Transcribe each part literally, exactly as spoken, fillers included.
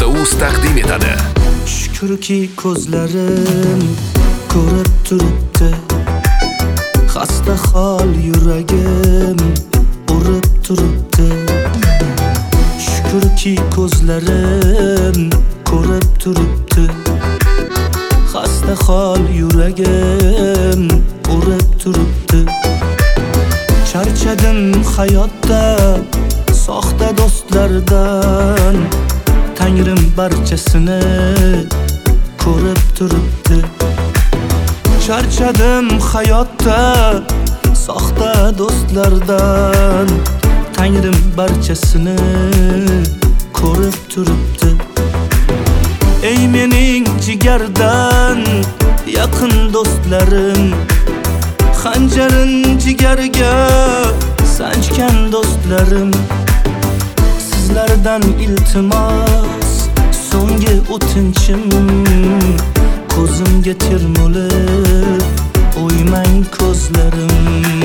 nuqta uz taqdim etadi. Shukrki ko'zlarim ko'rib turibdi, xasta hol yuragim urib turibdi. Shukrki ko'zlarim ko'rib turibdi, xasta hol yuragim urib turibdi. Charchadim hayotda soxta do'stlardan, Tangrim barchasini ko'rib turibdi. Charchadim hayotda soxta do'stlardan, Tangrim barchasini ko'rib turibdi. Ey mening jigardan yaqin do'stlarim, xanjarin jigarga sanchgan do'stlarim, sizlardan iltimos so'nggi o'tinchim, ko'zimga termulib o'ymang ko'zlarim.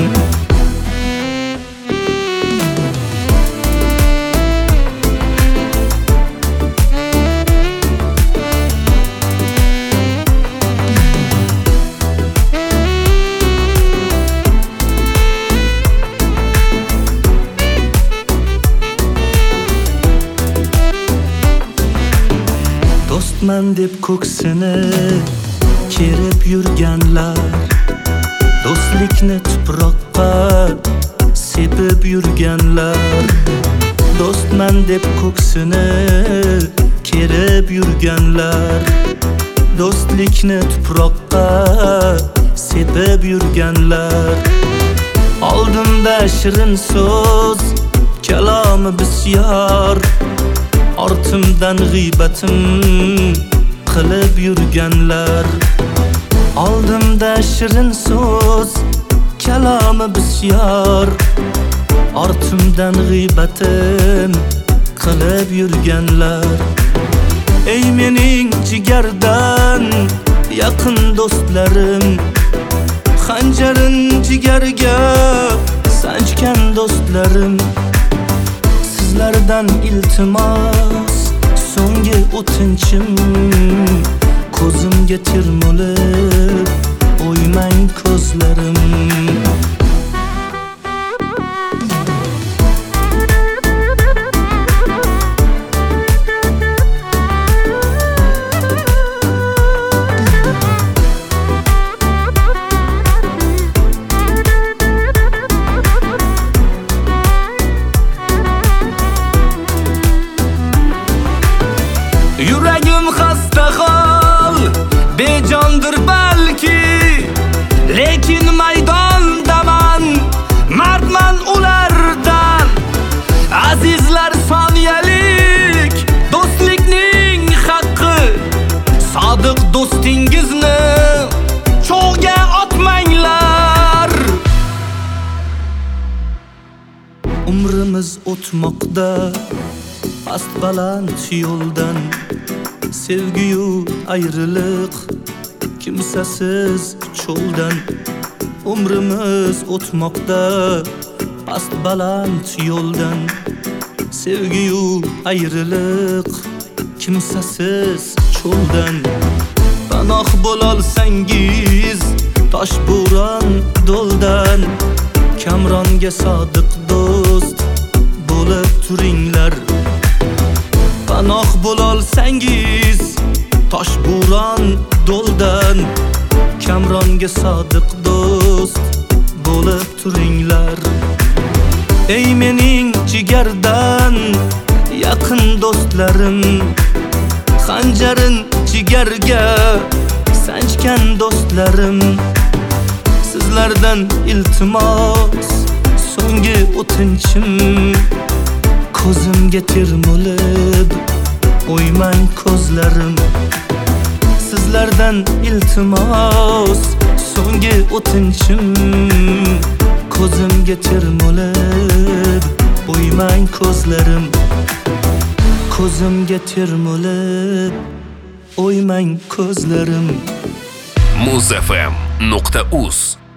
Do'stman deb ko'ksini kerib yurganlar, do'stlikni tuproqqa sepib yurganlar. Do'stman deb ko'ksini kerib yurganlar, do'stlikni tuproqqa sepib yurganlar. Oldimda shirin so'z kalomi bisyor, ortimdan g'iybatim qilib yurganlar. Oldimda shirin so'z kalomi bisyor, ortimdan g'iybatim qilib yurganlar. Ey mening jigardan yaqin do'stlarim, xanjarin jigarga sanchgan do'stlarim, sizlardan iltimos so'nggi o'tinchim, ko'zimga termulib o'ymang ko'zlarim. Yuragim xasta hol, bejondir balki, lekin maydondaman, mardman ulardan. Azizlar soniyalik do'stlikning haqqi, sodiq do'stingizni cho'g'ga otmanglar. Umrimiz o'tmoqda past baland yo'ldan, sevgiyu ayriliq kimsasiz cho'ldan. Umrimiz o'tmoqda past baland yo'ldan, sevgiyu ayriliq kimsasiz cho'ldan. Panoh bo'lolsangiz tosh bo'ron do'ldan, Kamronga sodiq do'st bo'lib turinglar. Panoh bo'lolsangiz tosh bo'ron do'ldan, Kamronga sodiq do'st bo'lib turinglar. Ey mening jigardan yaqin do'stlarim, xanjarin jigarga sanchgan do'stlarim, sizlardan iltimos so'nggi o'tinchim, ko'zimga termulib o'ymang ko'zlarim. Sizlardan iltimos so'nggi o'tinchim, ko'zimga termulib o'ymang ko'zlarim. Ko'zimga termulib o'ymang ko'zlarim. muzfm nuqta uz